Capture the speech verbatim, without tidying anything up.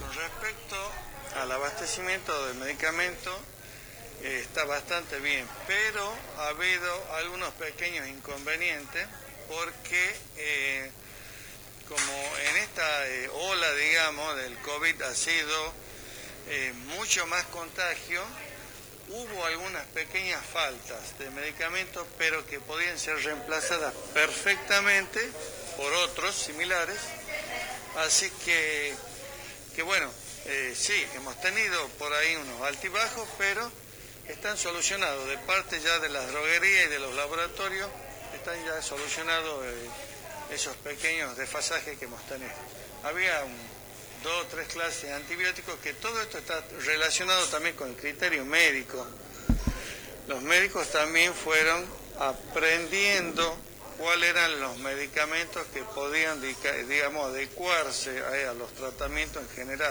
con respecto al abastecimiento de medicamentos, eh, está bastante bien, pero ha habido algunos pequeños inconvenientes porque eh, como en esta eh, ola, digamos, del COVID ha sido eh, mucho más contagio, hubo algunas pequeñas faltas de medicamentos, pero que podían ser reemplazadas perfectamente por otros similares. Así que, que bueno, eh, sí, hemos tenido por ahí unos altibajos, pero están solucionados. De parte ya de las droguerías y de los laboratorios, están ya solucionados eh, esos pequeños desfasajes que hemos tenido. Había un, dos o tres clases de antibióticos, que todo esto está relacionado también con el criterio médico. Los médicos también fueron aprendiendo cuáles eran los medicamentos que podían, digamos, adecuarse a, a los tratamientos en general.